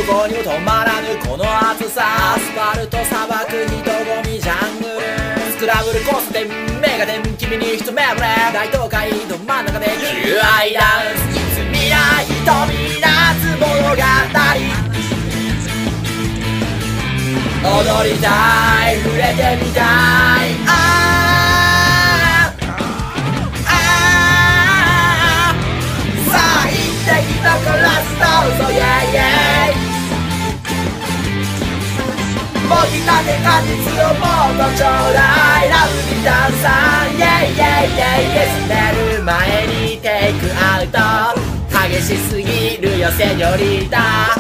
こにも止まらぬこの暑さ、アスファルト砂漠人混みジャングル、スクラブル交差点メガテン君に一目惚れ、大東海の真ん中で求愛ダンス、いつ見ない瞳なつ物語、踊りたい触れてみたい、最適なコラスト嘘イェイイェイ、もぎたて果実をもっとちょうだい、ラブリダンサーイェイイェイイェイイェイ、滑る前にテイクアウト、激しすぎるよセニョリータ、